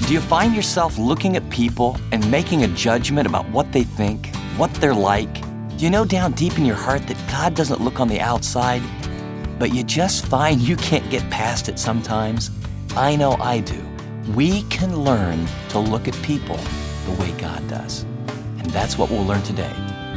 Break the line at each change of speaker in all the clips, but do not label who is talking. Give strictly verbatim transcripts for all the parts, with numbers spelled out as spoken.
Do you find yourself looking at people and making a judgment about what they think, what they're like? Do you know down deep in your heart that God doesn't look on the outside, but you just find you can't get past it sometimes? I know I do. We can learn to look at people the way God does. And that's what we'll learn today.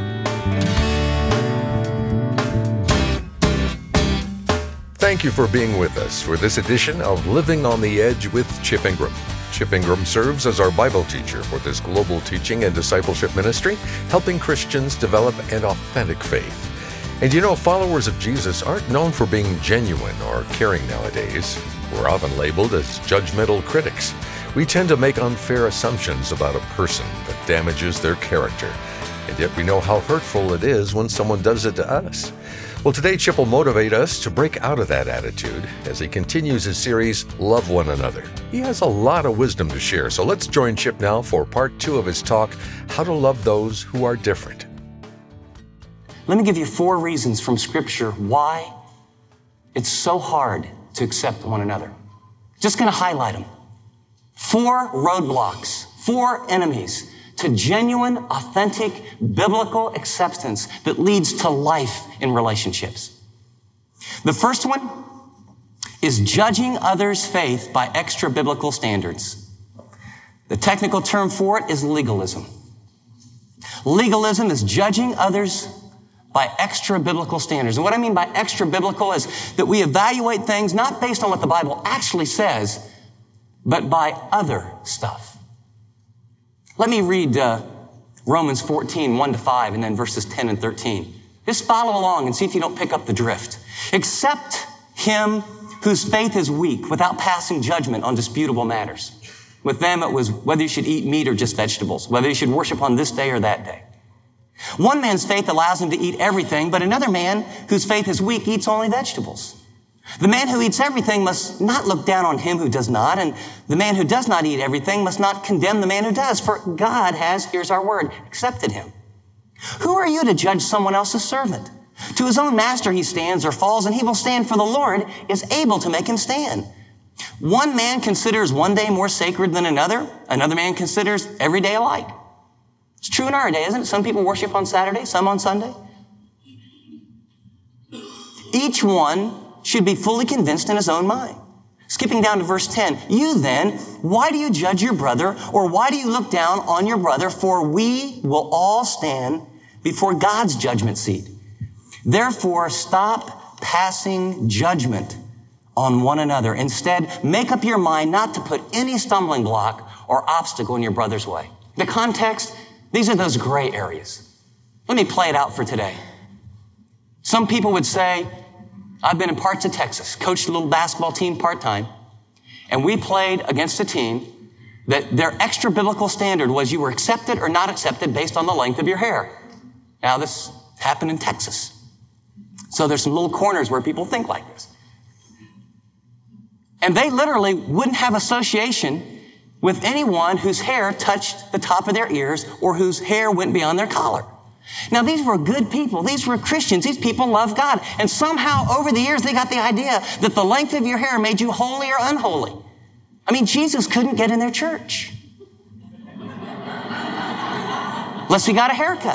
Thank you for being with us for this edition of Living on the Edge with Chip Ingram. Chip Ingram serves as our Bible teacher for this global teaching and discipleship ministry, helping Christians develop an authentic faith. And you know, followers of Jesus aren't known for being genuine or caring nowadays. We're often labeled as judgmental critics. We tend to make unfair assumptions about a person that damages their character. And yet we know how hurtful it is when someone does it to us. Well, today Chip will motivate us to break out of that attitude as he continues his series, Love One Another. He has a lot of wisdom to share, so let's join Chip now for part two of his talk, How to Love Those Who Are Different.
Let me give you four reasons from Scripture why it's so hard to accept one another. Just going to highlight them. Four roadblocks, four enemies to genuine, authentic, biblical acceptance that leads to life in relationships. The first one is judging others' faith by extra-biblical standards. The technical term for it is legalism. Legalism is judging others by extra-biblical standards. And what I mean by extra-biblical is that we evaluate things not based on what the Bible actually says, but by other stuff. Let me read uh, Romans fourteen, one to five, and then verses ten and thirteen. Just follow along and see if you don't pick up the drift. Accept him whose faith is weak without passing judgment on disputable matters. With them it was whether you should eat meat or just vegetables, whether you should worship on this day or that day. One man's faith allows him to eat everything, but another man whose faith is weak eats only vegetables. The man who eats everything must not look down on him who does not, and the man who does not eat everything must not condemn the man who does, for God has, here's our word, accepted him. Who are you to judge someone else's servant? To his own master he stands or falls, and he will stand, for the Lord is able to make him stand. One man considers one day more sacred than another. Another man considers every day alike. It's true in our day, isn't it? Some people worship on Saturday, some on Sunday. Each one should be fully convinced in his own mind. Skipping down to verse ten. You then, why do you judge your brother, or why do you look down on your brother? For we will all stand before God's judgment seat. Therefore, stop passing judgment on one another. Instead, make up your mind not to put any stumbling block or obstacle in your brother's way. The context, these are those gray areas. Let me play it out for today. Some people would say, I've been in parts of Texas, coached a little basketball team part-time, and we played against a team that their extra biblical standard was you were accepted or not accepted based on the length of your hair. Now, this happened in Texas. So there's some little corners where people think like this. And they literally wouldn't have association with anyone whose hair touched the top of their ears or whose hair went beyond their collar. Now, these were good people. These were Christians. These people loved God. And somehow, over the years, they got the idea that the length of your hair made you holy or unholy. I mean, Jesus couldn't get in their church unless he got a haircut.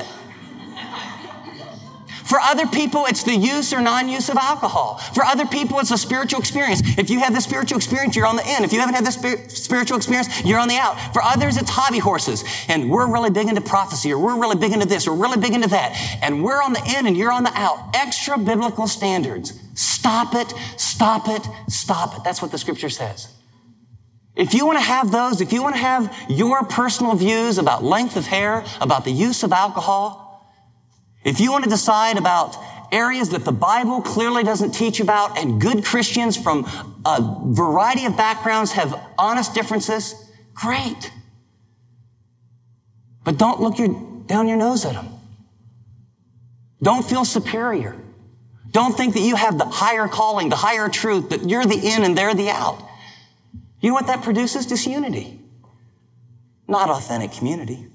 For other people, it's the use or non-use of alcohol. For other people, it's a spiritual experience. If you have the spiritual experience, you're on the in. If you haven't had the spir- spiritual experience, you're on the out. For others, it's hobby horses. And we're really big into prophecy, or we're really big into this, or really big into that. And we're on the in and you're on the out. Extra biblical standards. Stop it, stop it, stop it. That's what the scripture says. If you want to have those, if you want to have your personal views about length of hair, about the use of alcohol, if you want to decide about areas that the Bible clearly doesn't teach about and good Christians from a variety of backgrounds have honest differences, great. But don't look your, down your nose at them. Don't feel superior. Don't think that you have the higher calling, the higher truth, that you're the in and they're the out. You know what that produces? Disunity. Not authentic community.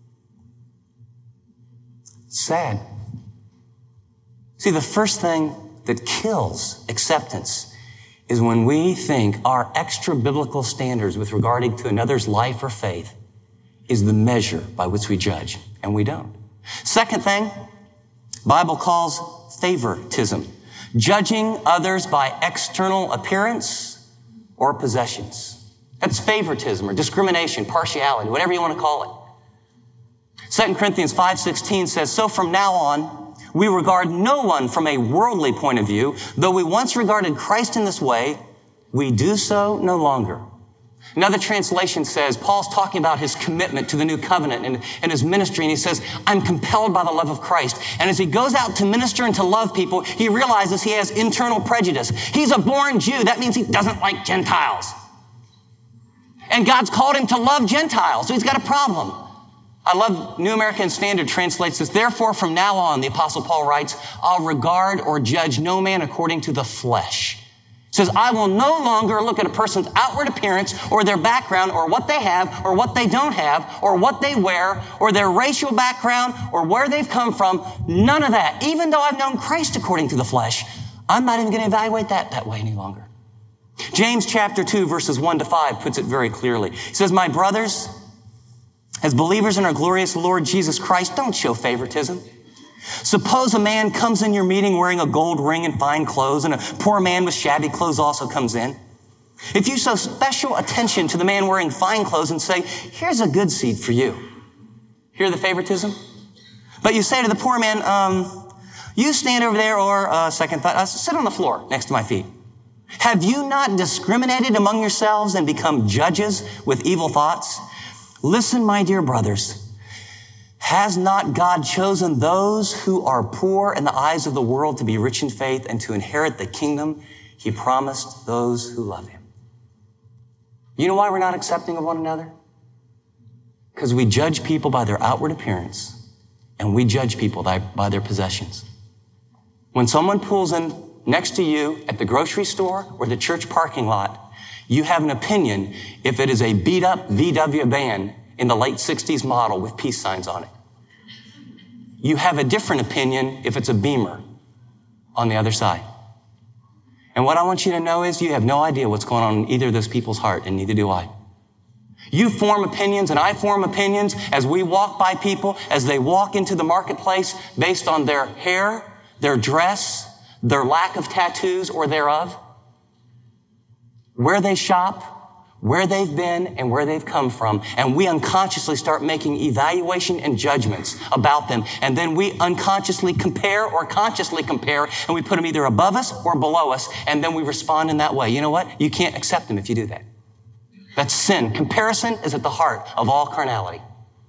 Sad. See, the first thing that kills acceptance is when we think our extra biblical standards with regarding to another's life or faith is the measure by which we judge, and we don't. Second thing, Bible calls favoritism, judging others by external appearance or possessions. That's favoritism or discrimination, partiality, whatever you want to call it. Second Corinthians five sixteen says, so from now on, we regard no one from a worldly point of view. Though we once regarded Christ in this way, we do so no longer. Another translation says, Paul's talking about his commitment to the new covenant and, and his ministry, and he says, I'm compelled by the love of Christ. And as he goes out to minister and to love people, he realizes he has internal prejudice. He's a born Jew. That means he doesn't like Gentiles. And God's called him to love Gentiles, so he's got a problem. I love New American Standard translates this. Therefore, from now on, the Apostle Paul writes, I'll regard or judge no man according to the flesh. It says, I will no longer look at a person's outward appearance or their background or what they have or what they don't have or what they wear or their racial background or where they've come from. None of that. Even though I've known Christ according to the flesh, I'm not even going to evaluate that that way any longer. James chapter two, verses one to five puts it very clearly. He says, my brothers, as believers in our glorious Lord Jesus Christ, don't show favoritism. Suppose a man comes in your meeting wearing a gold ring and fine clothes, and a poor man with shabby clothes also comes in. If you show special attention to the man wearing fine clothes and say, here's a good seat for you. Hear the favoritism? But you say to the poor man, um, you stand over there, or uh, second thought, uh, sit on the floor next to my feet. Have you not discriminated among yourselves and become judges with evil thoughts? Listen, my dear brothers, has not God chosen those who are poor in the eyes of the world to be rich in faith and to inherit the kingdom he promised those who love him? You know why we're not accepting of one another? Because we judge people by their outward appearance and we judge people by, by their possessions. When someone pulls in next to you at the grocery store or the church parking lot, you have an opinion if it is a beat-up V W van in the late sixties model with peace signs on it. You have a different opinion if it's a Beamer on the other side. And what I want you to know is you have no idea what's going on in either of those people's heart, and neither do I. You form opinions and I form opinions as we walk by people, as they walk into the marketplace based on their hair, their dress, their lack of tattoos or thereof, where they shop, where they've been, and where they've come from. And we unconsciously start making evaluation and judgments about them. And then we unconsciously compare or consciously compare, and we put them either above us or below us, and then we respond in that way. You know what? You can't accept them if you do that. That's sin. Comparison is at the heart of all carnality.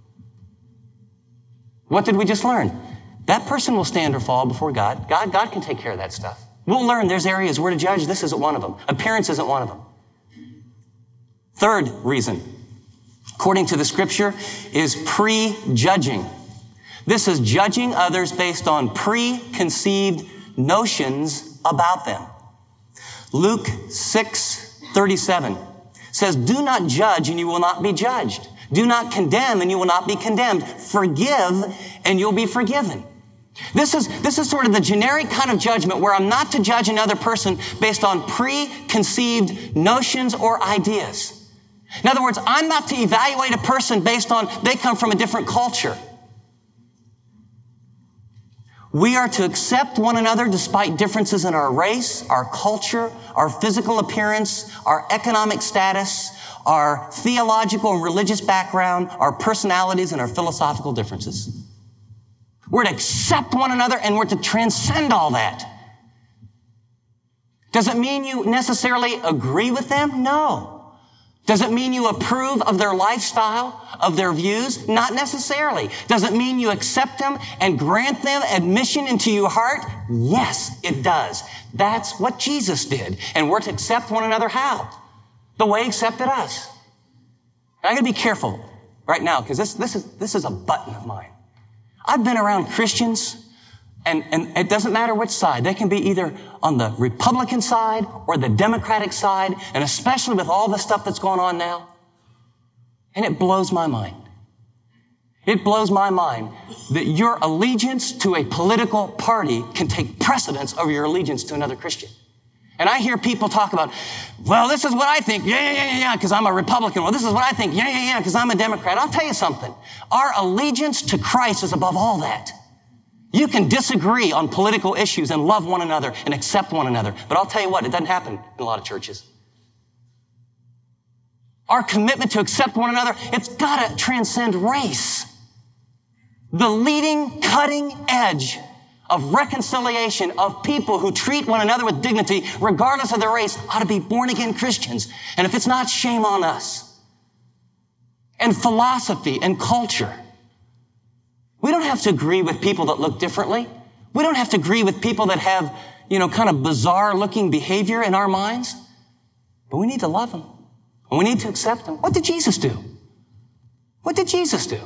What did we just learn? That person will stand or fall before God. God, God can take care of that stuff. We'll learn there's areas where to judge. This isn't one of them. Appearance isn't one of them. Third reason, according to the scripture, is prejudging. This is judging others based on preconceived notions about them. Luke six thirty-seven says, do not judge and you will not be judged. Do not condemn and you will not be condemned. Forgive and you'll be forgiven. This is, this is sort of the generic kind of judgment where I'm not to judge another person based on preconceived notions or ideas. In other words, I'm not to evaluate a person based on they come from a different culture. We are to accept one another despite differences in our race, our culture, our physical appearance, our economic status, our theological and religious background, our personalities, and our philosophical differences. We're to accept one another and we're to transcend all that. Does it mean you necessarily agree with them? No. Does it mean you approve of their lifestyle, of their views? Not necessarily. Does it mean you accept them and grant them admission into your heart? Yes, it does. That's what Jesus did. And we're to accept one another how? The way he accepted us. And I gotta be careful right now because this, this is, this is a button of mine. I've been around Christians, and, and it doesn't matter which side. They can be either on the Republican side or the Democratic side, and especially with all the stuff that's going on now. And it blows my mind. It blows my mind that your allegiance to a political party can take precedence over your allegiance to another Christian. And I hear people talk about, well, this is what I think. Yeah, yeah, yeah, yeah, because I'm a Republican. Well, this is what I think. Yeah, yeah, yeah, because I'm a Democrat. I'll tell you something. Our allegiance to Christ is above all that. You can disagree on political issues and love one another and accept one another. But I'll tell you what, it doesn't happen in a lot of churches. Our commitment to accept one another, it's got to transcend race. The leading, cutting edge of reconciliation of people who treat one another with dignity, regardless of their race, ought to be born-again Christians. And if it's not, shame on us. And philosophy and culture. We don't have to agree with people that look differently. We don't have to agree with people that have, you know, kind of bizarre-looking behavior in our minds. But we need to love them. And we need to accept them. What did Jesus do? What did Jesus do?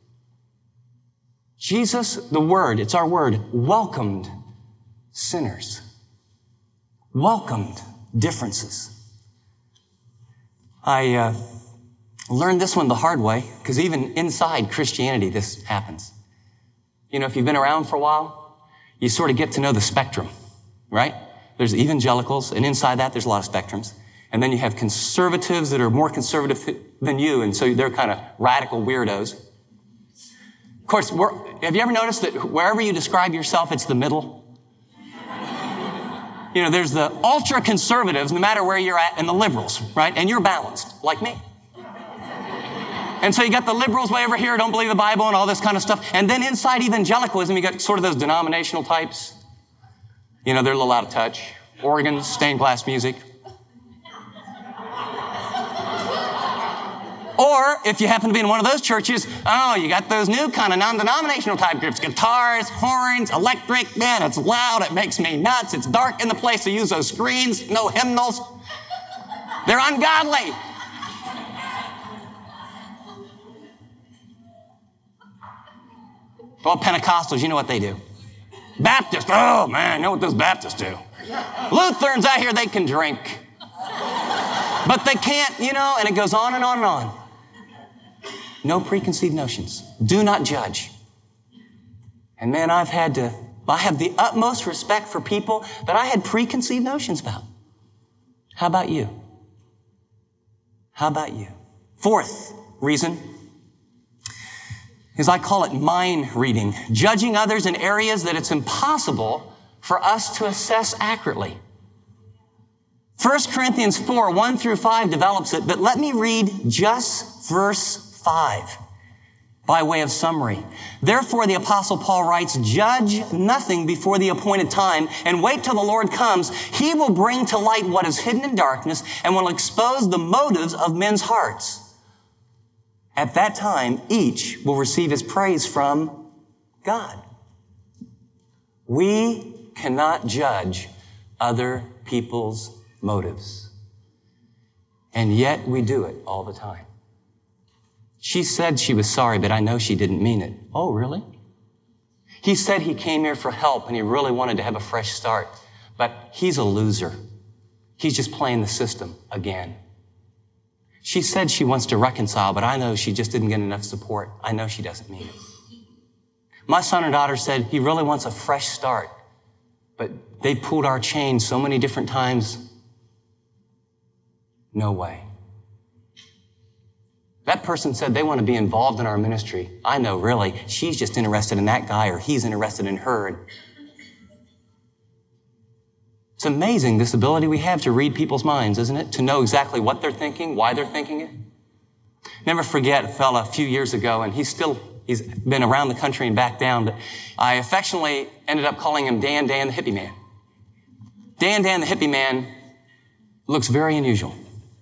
Jesus, the Word, it's our word, welcomed sinners. Welcomed differences. I uh, learned this one the hard way, because even inside Christianity, this happens. You know, if you've been around for a while, you sort of get to know the spectrum, right? There's evangelicals, and inside that, there's a lot of spectrums. And then you have conservatives that are more conservative than you, and so they're kind of radical weirdos. Of course, we're, have you ever noticed that wherever you describe yourself, it's the middle? You know, there's the ultra-conservatives, no matter where you're at, and the liberals, right? And you're balanced, like me. And so you got the liberals way over here, don't believe the Bible and all this kind of stuff. And then inside evangelicalism, you got sort of those denominational types. You know, they're a little out of touch. Organs, stained glass music. Or if you happen to be in one of those churches, oh, you got those new kind of non-denominational type groups. Guitars, horns, electric. Man, it's loud. It makes me nuts. It's dark in the place. They use those screens. No hymnals. They're ungodly. Well, Pentecostals, you know what they do. Baptists, oh man, you know what those Baptists do. Lutherans out here, they can drink. But they can't, you know, and it goes on and on and on. No preconceived notions. Do not judge. And man, I've had to, I have the utmost respect for people that I had preconceived notions about. How about you? How about you? Fourth reason is I call it mind reading, judging others in areas that it's impossible for us to assess accurately. First Corinthians four, one through five develops it, but let me read just verse five by way of summary. Therefore, the Apostle Paul writes, judge nothing before the appointed time and wait till the Lord comes. He will bring to light what is hidden in darkness and will expose the motives of men's hearts. At that time, each will receive his praise from God. We cannot judge other people's motives. And yet we do it all the time. She said she was sorry, but I know she didn't mean it. Oh, really? He said he came here for help and he really wanted to have a fresh start, but he's a loser. He's just playing the system again. She said she wants to reconcile, but I know she just didn't get enough support. I know she doesn't mean it. My son and daughter said he really wants a fresh start, but they pulled our chain so many different times. No way. That person said they want to be involved in our ministry. I know, really, she's just interested in that guy or he's interested in her. It's amazing, this ability we have to read people's minds, isn't it? To know exactly what they're thinking, why they're thinking it. Never forget a fella a few years ago, and he's still, he's been around the country and back down, but I affectionately ended up calling him Dan Dan the Hippie Man. Dan Dan the Hippie Man looks very unusual.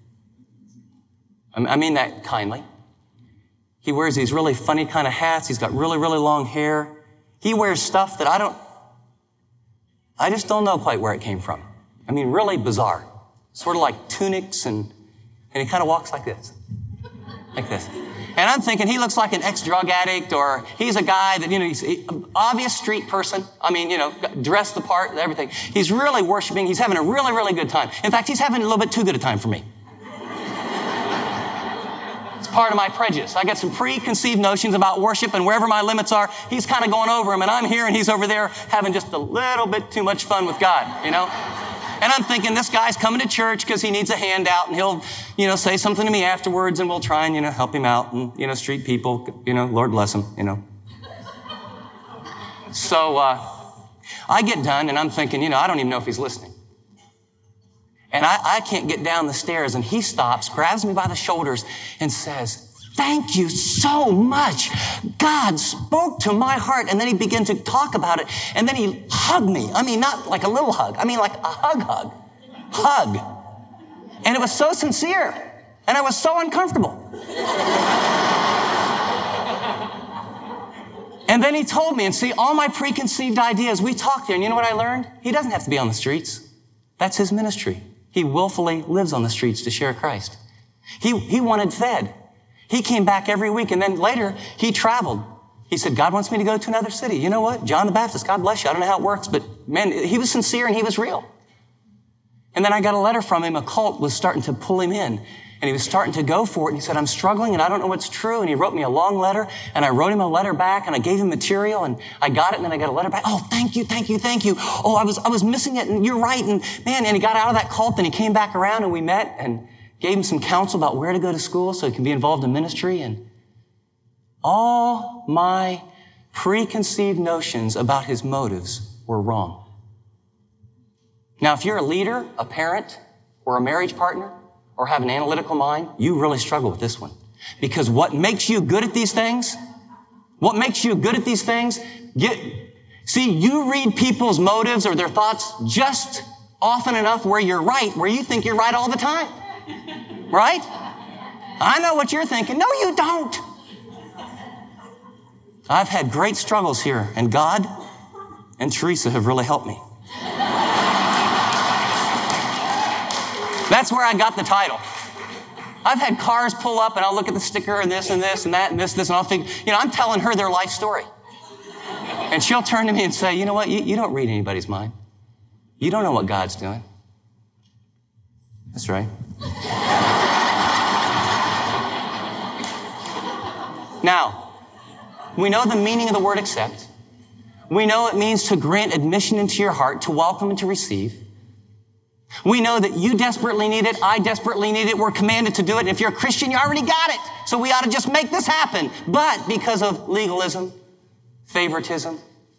I mean that kindly. He wears these really funny kind of hats. He's got really, really long hair. He wears stuff that I don't, I just don't know quite where it came from. I mean, really bizarre. Sort of like tunics and, and he kind of walks like this. Like this. And I'm thinking he looks like an ex-drug addict or he's a guy that, you know, he's an obvious street person. I mean, you know, dressed the part and everything. He's really worshiping. He's having a really, really good time. In fact, he's having a little bit too good a time for me. Part of my prejudice. I got some preconceived notions about worship and wherever my limits are, he's kind of going over them and I'm here and he's over there having just a little bit too much fun with God, you know? And I'm thinking, this guy's coming to church because he needs a handout, and he'll, you know, say something to me afterwards, and we'll try and, you know, help him out, and, you know, street people, you know, Lord bless him, you know. So uh, I get done, and I'm thinking, you know, I don't even know if he's listening. And I, I can't get down the stairs, and he stops, grabs me by the shoulders, and says, thank you so much. God spoke to my heart. And then he began to talk about it. And then he hugged me. I mean, not like a little hug. I mean, like a hug, hug, hug. And it was so sincere. And I was so uncomfortable. And then he told me, and see, all my preconceived ideas, we talked there. And you know what I learned? He doesn't have to be on the streets. That's his ministry. He willfully lives on the streets to share Christ. He, he wanted fed. He came back every week, and then later, he traveled. He said, God wants me to go to another city. You know what? John the Baptist, God bless you. I don't know how it works, but man, he was sincere and he was real. And then I got a letter from him. A cult was starting to pull him in, and he was starting to go for it. And he said, I'm struggling, and I don't know what's true. And he wrote me a long letter, and I wrote him a letter back, and I gave him material, and I got it, and then I got a letter back. Oh, thank you, thank you, thank you. Oh, I was, I was missing it, and you're right. And man, and he got out of that cult, and he came back around, and we met, and gave him some counsel about where to go to school so he can be involved in ministry. And all my preconceived notions about his motives were wrong. Now, if you're a leader, a parent, or a marriage partner, or have an analytical mind, you really struggle with this one. Because what makes you good at these things, what makes you good at these things, get, see, you read people's motives or their thoughts just often enough where you're right, where you think you're right all the time. Right? I know what you're thinking. No, you don't. I've had great struggles here, and God and Teresa have really helped me. That's where I got the title. I've had cars pull up, and I'll look at the sticker and this and this and that and this, this, and I'll think, you know, I'm telling her their life story. And she'll turn to me and say, you know what? You, you don't read anybody's mind. You don't know what God's doing. That's right. Now, we know the meaning of the word accept. We know it means to grant admission into your heart, to welcome and to receive. We know that you desperately need it. I desperately need it. We're commanded to do it. And if you're a Christian, you already got it. So we ought to just make this happen. But because of legalism, favoritism,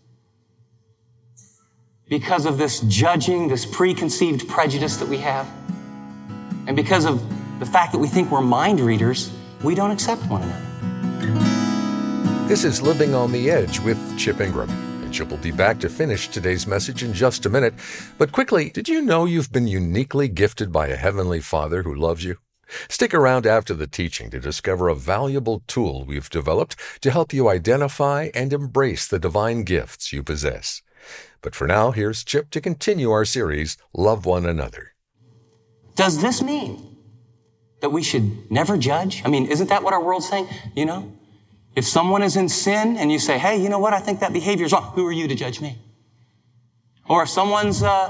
because of this judging, this preconceived prejudice that we have, and because of the fact that we think we're mind readers, we don't accept one another.
This is Living on the Edge with Chip Ingram. And Chip will be back to finish today's message in just a minute. But quickly, did you know you've been uniquely gifted by a Heavenly Father who loves you? Stick around after the teaching to discover a valuable tool we've developed to help you identify and embrace the divine gifts you possess. But for now, here's Chip to continue our series, Love One Another.
Does this mean that we should never judge? I mean, isn't that what our world's saying? You know, if someone is in sin and you say, hey, you know what? I think that behavior is wrong. Who are you to judge me? Or if someone's uh,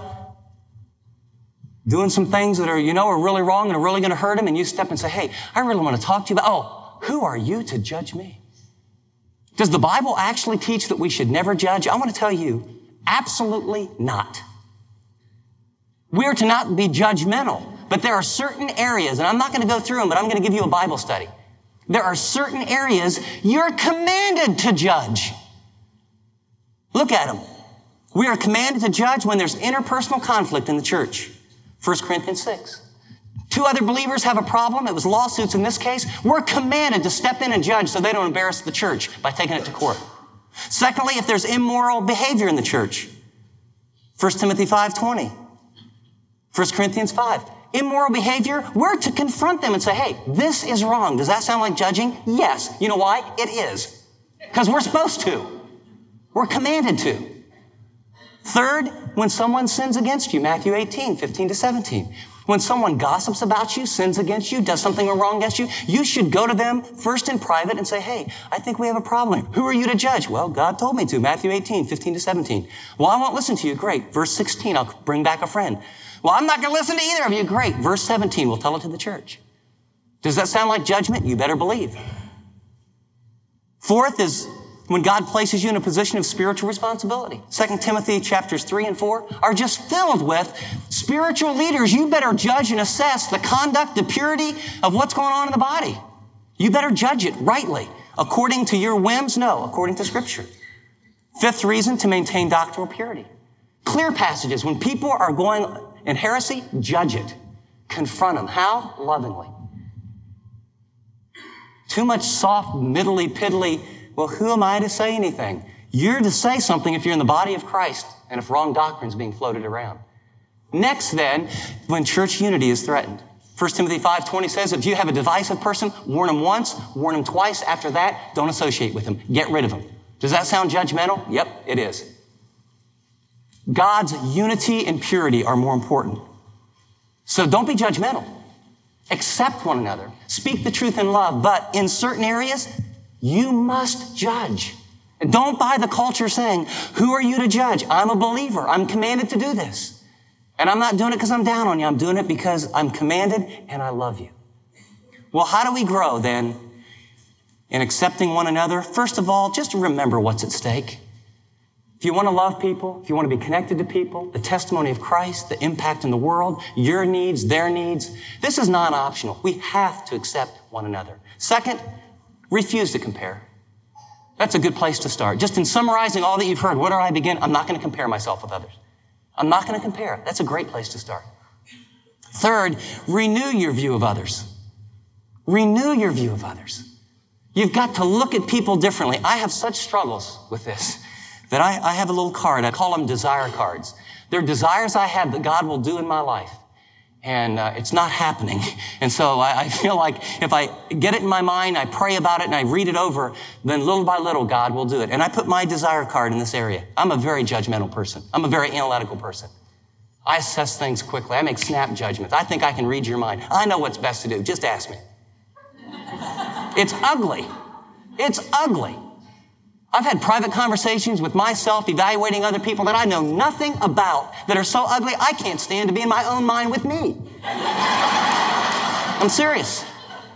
doing some things that are, you know, are really wrong and are really going to hurt him, and you step and say, hey, I really want to talk to you about, oh, who are you to judge me? Does the Bible actually teach that we should never judge? I want to tell you, absolutely not. We are to not be judgmental, but there are certain areas, and I'm not going to go through them, but I'm going to give you a Bible study. There are certain areas you're commanded to judge. Look at them. We are commanded to judge when there's interpersonal conflict in the church. First Corinthians six. Two other believers have a problem. It was lawsuits in this case. We're commanded to step in and judge so they don't embarrass the church by taking it to court. Secondly, if there's immoral behavior in the church. First Timothy five twenty. First Corinthians five. Immoral behavior, we're to confront them and say, hey, this is wrong. Does that sound like judging? Yes. You know why? It is. Because we're supposed to. We're commanded to. Third, when someone sins against you, Matthew eighteen, fifteen to seventeen. When someone gossips about you, sins against you, does something wrong against you, you should go to them first in private and say, hey, I think we have a problem. Who are you to judge? Well, God told me to. Matthew eighteen, fifteen to seventeen. Well, I won't listen to you. Great. Verse sixteen, I'll bring back a friend. Well, I'm not going to listen to either of you. Great. Verse seventeen, we'll tell it to the church. Does that sound like judgment? You better believe. Fourth is when God places you in a position of spiritual responsibility. Second Timothy chapters three and four are just filled with Spiritual leaders, you better judge and assess the conduct, the purity of what's going on in the body. You better judge it rightly. According to your whims? No, according to Scripture. Fifth reason, to maintain doctrinal purity. Clear passages. When people are going in heresy, judge it. Confront them. How? Lovingly. Too much soft, middly, piddly, well, who am I to say anything? You're to say something if you're in the body of Christ and if wrong doctrine is being floated around. Next then, when church unity is threatened. First Timothy five twenty says, if you have a divisive person, warn him once, warn him twice. After that, don't associate with him. Get rid of him. Does that sound judgmental? Yep, it is. God's unity and purity are more important. So don't be judgmental. Accept one another. Speak the truth in love. But in certain areas, you must judge. And don't buy the culture saying, who are you to judge? I'm a believer. I'm commanded to do this. And I'm not doing it because I'm down on you. I'm doing it because I'm commanded and I love you. Well, how do we grow then in accepting one another? First of all, just remember what's at stake. If you want to love people, if you want to be connected to people, the testimony of Christ, the impact in the world, your needs, their needs, this is non-optional. We have to accept one another. Second, refuse to compare. That's a good place to start. Just in summarizing all that you've heard, where do I begin? I'm not going to compare myself with others. I'm not going to compare. That's a great place to start. Third, renew your view of others. Renew your view of others. You've got to look at people differently. I have such struggles with this that I, I have a little card. I call them desire cards. They're desires I have that God will do in my life. And uh, it's not happening. And so I, I feel like if I get it in my mind, I pray about it, and I read it over, then little by little, God will do it. And I put my desire card in this area. I'm a very judgmental person. I'm a very analytical person. I assess things quickly. I make snap judgments. I think I can read your mind. I know what's best to do. Just ask me. It's ugly. It's ugly. I've had private conversations with myself, evaluating other people that I know nothing about, that are so ugly, I can't stand to be in my own mind with me. I'm serious.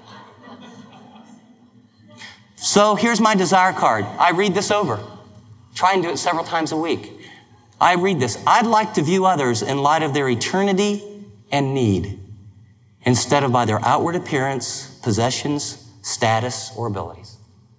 So here's my desire card. I read this over. Try and do it several times a week. I read this. I'd like to view others in light of their eternity and need, instead of by their outward appearance, possessions, status, or abilities.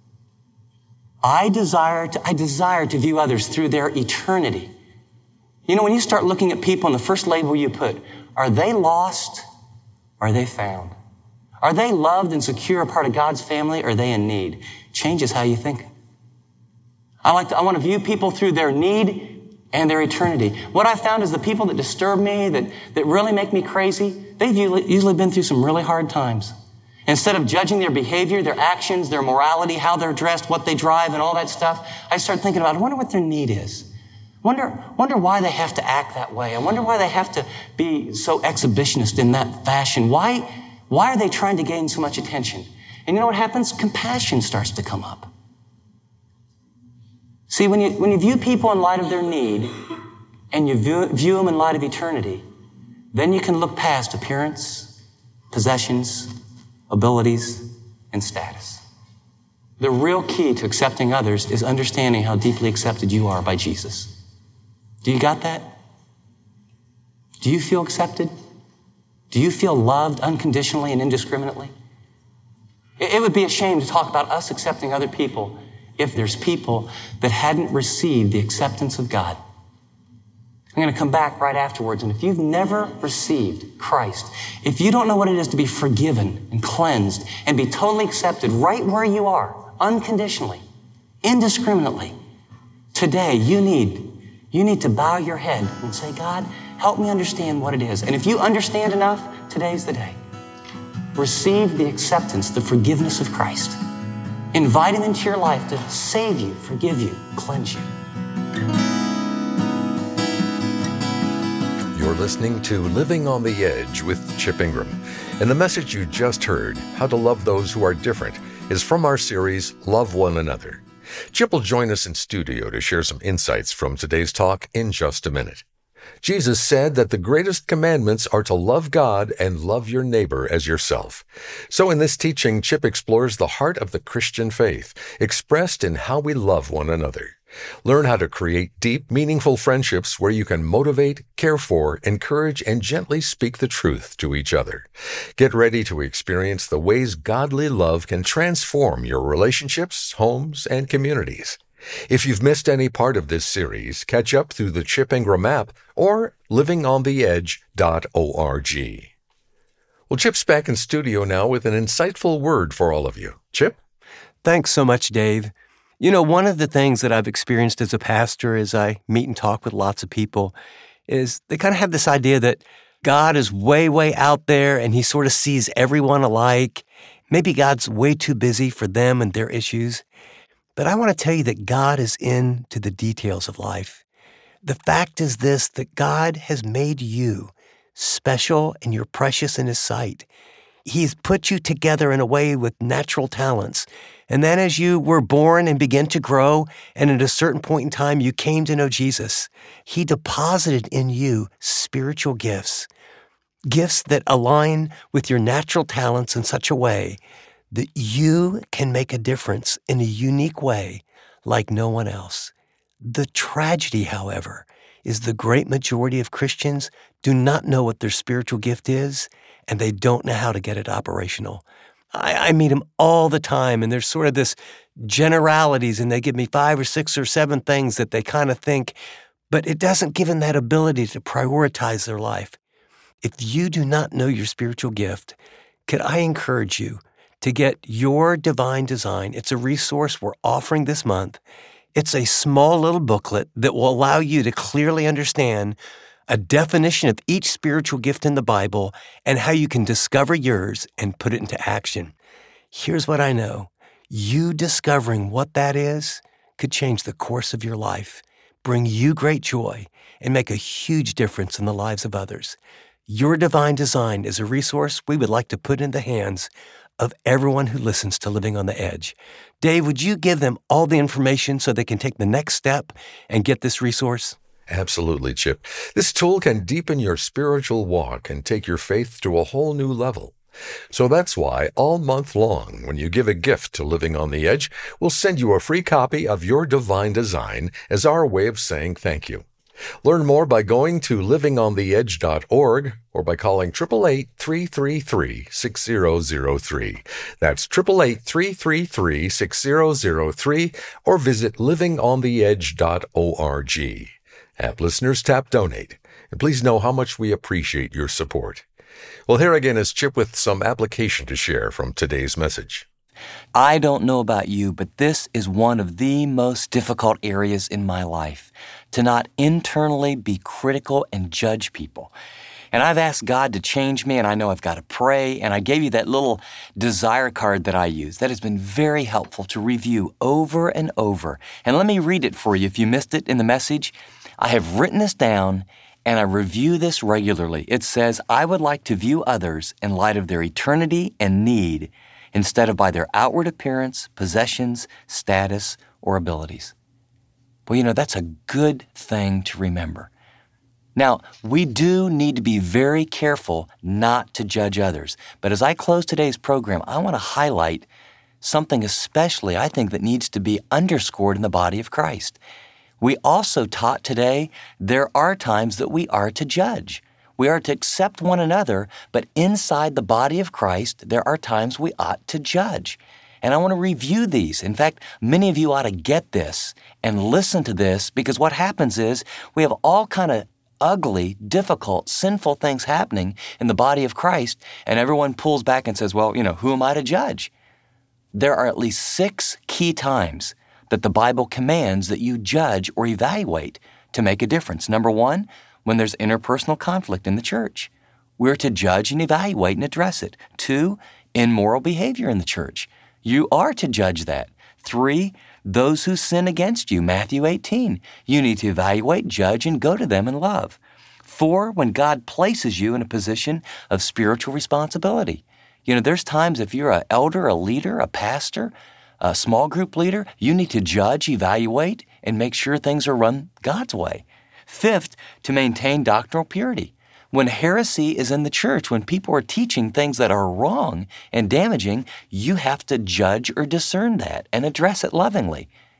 I desire to, I desire to view others through their eternity. You know, when you start looking at people and the first label you put, are they lost? Or are they found? Are they loved and secure, a part of God's family? Or are they in need? Changes how you think. I like to, I want to view people through their need and their eternity. What I found is the people that disturb me, that, that really make me crazy, they've usually been through some really hard times. Instead of judging their behavior, their actions, their morality, how they're dressed, what they drive, and all that stuff, I start thinking about, I wonder what their need is. Wonder, wonder why they have to act that way. I wonder why they have to be so exhibitionist in that fashion. Why, why are they trying to gain so much attention? And you know what happens? Compassion starts to come up. See, when you, when you view people in light of their need, and you view, view them in light of eternity, then you can look past appearance, possessions, abilities, and status. The real key to accepting others is understanding how deeply accepted you are by Jesus. Do you got that? Do you feel accepted? Do you feel loved unconditionally and indiscriminately? It would be a shame to talk about us accepting other people if there's people that hadn't received the acceptance of God. I'm going to come back right afterwards. And if you've never received Christ, if you don't know what it is to be forgiven and cleansed and be totally accepted right where you are, unconditionally, indiscriminately, today you need, you need to bow your head and say, God, help me understand what it is. And if you understand enough, today's the day. Receive the acceptance, the forgiveness of Christ. Invite him into your life to save you, forgive you, cleanse you.
You're listening to Living on the Edge with Chip Ingram. And the message you just heard, How to Love Those Who Are Different, is from our series, Love One Another. Chip will join us in studio to share some insights from today's talk in just a minute. Jesus said that the greatest commandments are to love God and love your neighbor as yourself. So in this teaching, Chip explores the heart of the Christian faith, expressed in how we love one another. Learn how to create deep, meaningful friendships where you can motivate, care for, encourage, and gently speak the truth to each other. Get ready to experience the ways godly love can transform your relationships, homes, and communities. If you've missed any part of this series, catch up through the Chip Ingram app or living on the edge dot org. Well, Chip's back in studio now with an insightful word for all of you. Chip?
Thanks so much, Dave. You know, one of the things that I've experienced as a pastor as I meet and talk with lots of people is they kind of have this idea that God is way, way out there and he sort of sees everyone alike. Maybe God's way too busy for them and their issues. But I want to tell you that God is into the details of life. The fact is this, that God has made you special and you're precious in his sight. He's put you together in a way with natural talents. And then as you were born and began to grow, and at a certain point in time you came to know Jesus, he deposited in you spiritual gifts, gifts that align with your natural talents in such a way that you can make a difference in a unique way like no one else. The tragedy, however, is the great majority of Christians do not know what their spiritual gift is, and they don't know how to get it operational. I, I meet them all the time, and there's sort of this generalities, and they give me five or six or seven things that they kind of think, but it doesn't give them that ability to prioritize their life. If you do not know your spiritual gift, could I encourage you to get Your Divine Design? It's a resource we're offering this month. It's a small little booklet that will allow you to clearly understand a definition of each spiritual gift in the Bible and how you can discover yours and put it into action. Here's what I know. You discovering what that is could change the course of your life, bring you great joy, and make a huge difference in the lives of others. Your Divine Design is a resource we would like to put in the hands of everyone who listens to Living on the Edge. Dave, would you give them all the information so they can take the next step and get this resource?
Absolutely, Chip. This tool can deepen your spiritual walk and take your faith to a whole new level. So that's why all month long, when you give a gift to Living on the Edge, we'll send you a free copy of Your Divine Design as our way of saying thank you. Learn more by going to living on the edge dot org or by calling eight eight eight, three three three, six zero zero three. That's eight eight eight, three three three, six zero zero three or visit living on the edge dot org. App listeners, tap donate, and please know how much we appreciate your support. Well, here again is Chip with some application to share from today's message.
I don't know about you, but this is one of the most difficult areas in my life, to not internally be critical and judge people. And I've asked God to change me, and I know I've got to pray, and I gave you that little desire card that I use. That has been very helpful to review over and over. And let me read it for you if you missed it in the message. I have written this down, and I review this regularly. It says, I would like to view others in light of their eternity and need instead of by their outward appearance, possessions, status, or abilities. Well, you know, that's a good thing to remember. Now, we do need to be very careful not to judge others. But as I close today's program, I want to highlight something especially I think that needs to be underscored in the body of Christ. We also taught today there are times that we are to judge. We are to accept one another, but inside the body of Christ, there are times we ought to judge. And I want to review these. In fact, many of you ought to get this and listen to this, because what happens is we have all kind of ugly, difficult, sinful things happening in the body of Christ, and everyone pulls back and says, well, you know, who am I to judge? There are at least six key times that the Bible commands that you judge or evaluate to make a difference. Number one, when there's interpersonal conflict in the church. We're to judge and evaluate and address it. Two, immoral behavior in the church. You are to judge that. Three, those who sin against you, Matthew eighteen. You need to evaluate, judge, and go to them in love. Four, when God places you in a position of spiritual responsibility. You know, there's times if you're an elder, a leader, a pastor, a small group leader, you need to judge, evaluate, and make sure things are run God's way. Fifth, to maintain doctrinal purity. When heresy is in the church, when people are teaching things that are wrong and damaging, you have to judge or discern that and address it lovingly.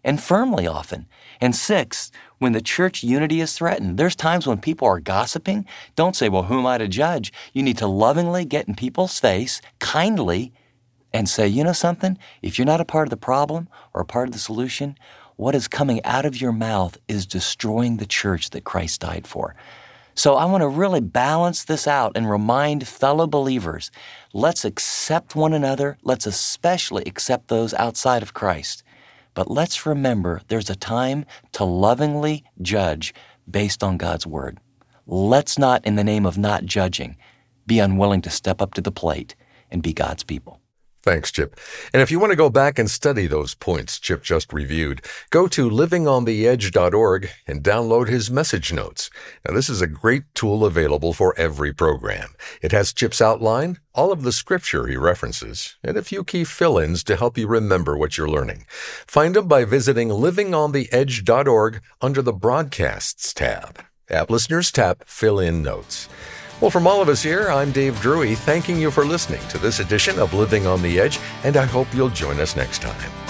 and firmly often. And six, when the church unity is threatened, there's times when people are gossiping. Don't say, well, who am I to judge? You need to lovingly get in people's face, kindly, and say, you know something? If you're not a part of the problem or a part of the solution, what is coming out of your mouth is destroying the church that Christ died for. So I want to really balance this out and remind fellow believers, let's accept one another. Let's especially accept those outside of Christ. But let's remember there's a time to lovingly judge based on God's word. Let's not, in the name of not judging, be unwilling to step up to the plate and be God's people.
Thanks, Chip. And if you want to go back and study those points Chip just reviewed, go to living on the edge dot org and download his message notes. Now, this is a great tool available for every program. It has Chip's outline, all of the scripture he references, and a few key fill-ins to help you remember what you're learning. Find them by visiting living on the edge dot org under the Broadcasts tab. App Listeners tap Fill-in Notes. Well, from all of us here, I'm Dave Drury, thanking you for listening to this edition of Living on the Edge, and I hope you'll join us next time.